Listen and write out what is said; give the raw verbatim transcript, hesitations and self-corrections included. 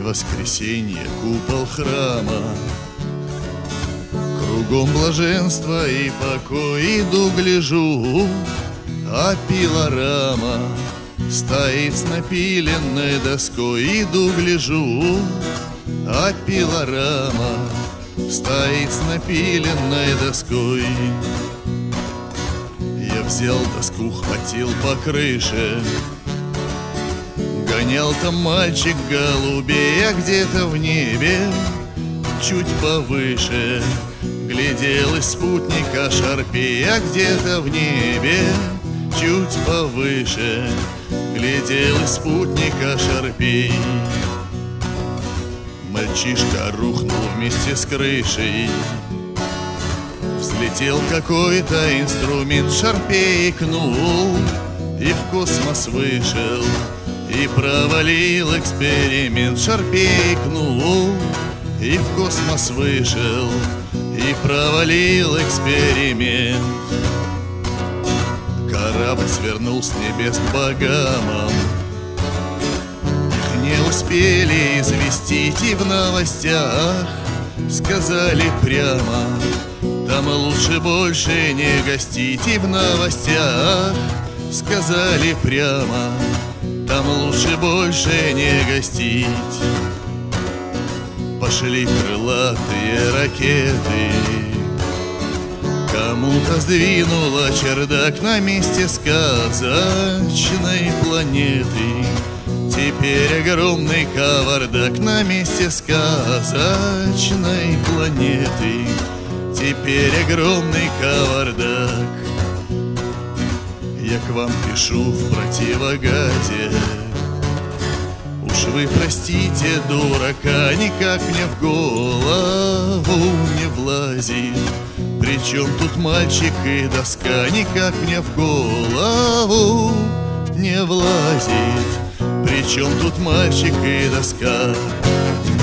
воскресенье, купол храма. Кругом блаженство и покой, иду, гляжу, а пилорама стоит с напиленной доской. Иду, гляжу, а пилорама стоит с напиленной доской. Я взял доску, хватил по крыше, гонял там мальчик голубей, а где-то в небе, чуть повыше, глядел из спутника шарпей, а где-то в небе, чуть повыше, глядел из спутника шарпей. Мальчишка рухнул вместе с крышей, взлетел какой-то инструмент, шарпей икнул и в космос вышел, и провалил эксперимент. Шарпей икнул и в космос вышел, и провалил эксперимент. Корабль свернул с небес к богамам, их не успели известить, и в новостях сказали прямо: там лучше больше не гостить. И в новостях сказали прямо: там лучше больше не гостить. Пошли крылатые ракеты, кому-то сдвинуло чердак на месте сказочной планеты. Теперь огромный кавардак на месте сказочной планеты. Теперь огромный кавардак. Я к вам пишу в противогазе, уж вы простите, дурака, никак мне в голову не влазит. Причем тут мальчик и доска, никак мне в голову не влазит. Причем тут мальчик и доска.